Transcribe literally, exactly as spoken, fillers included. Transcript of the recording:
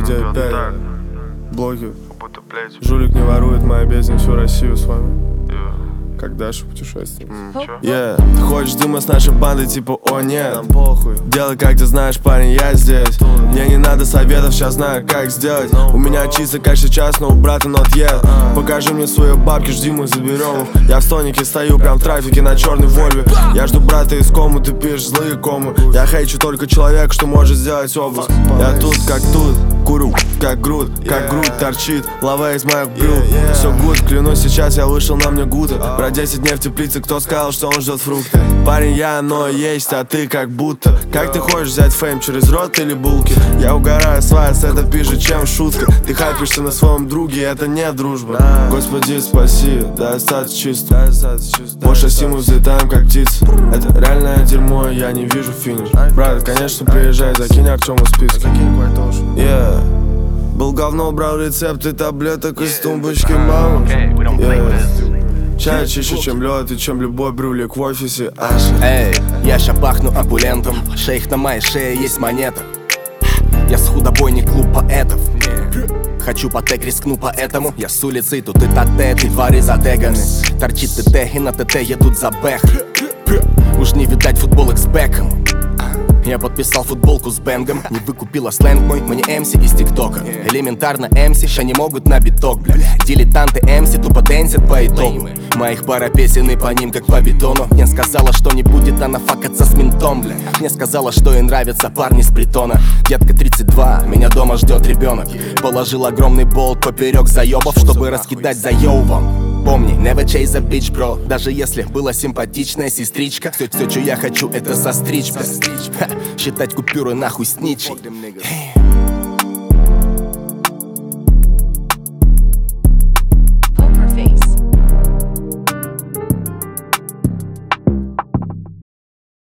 девять пять. Блоки. Жулик не ворует, моя бездна всю Россию с вами. Как дальше путешествие? Mm, yeah. Ты хочешь дыма с нашей бандой, типа о нет, нам похуй. Делай как ты знаешь, парень, я здесь. Мне не надо советов, сейчас знаю как сделать. У меня чисто как сейчас, но у брата нот ед. Покажи мне свои бабки, жди, мы заберем их. Я в стонике стою, прям в трафике на черной Вольве. Я жду брата из комы, ты пишешь злые комы. Я хейчу только человек, что может сделать обыск. Я тут как тут, курю как груд, как грудь торчит, лава из моих брюк. Все гуд, клянусь, сейчас я вышел, на мне гута. Про десять дней в теплице, кто сказал, что он ждет фрукты? Парень, я, но есть, а ты как будто. Как ты хочешь взять фейм, через рот или булки? Я угораю с вас, это пиже, чем шутка. Ты хайпишься на своем друге, это не дружба. Господи, спаси, да остаться чисто. По шасси мы взлетаем, как птицы. Это реальное дерьмо, я не вижу финиш. Брат, конечно, приезжай, закинь Артему списки. Yeah. Был говно, брал рецепты таблеток из тумбочки мамы. Yeah. Чай чище, чем лед и чем любой брюлик в офисе. Эй, я ща пахну опулентом. Шейх на моей шее есть монета. Я с худобойни клуб поэтов. Хочу по тег, рискну поэтому. Я с улицы, тут и тотет, и твари за тегами. Торчит ТТ, и на ТТ едут за бэх. Уж не видать футболок с Беком. Я подписал футболку с Бэнгом. Не выкупила сленг мой, мне МС из ТикТока. Элементарно МС, ща не могут на биток, бля. Дилетанты МС тупо дэнсят по итогу. Моих пара песен и по ним как по бетону. Мне сказала, что не будет она факаться с ментом, бля. Мне сказала, что ей нравятся парни с притона. Детка тридцать два, меня дома ждет ребенок. Положил огромный болт поперек заебов, чтобы раскидать за йоувом. Помни, never chase a bitch, бро. Даже если была симпатичная сестричка. Все, все, что я хочу, это состричь, бля. Ха, считать купюры нахуй с ничей.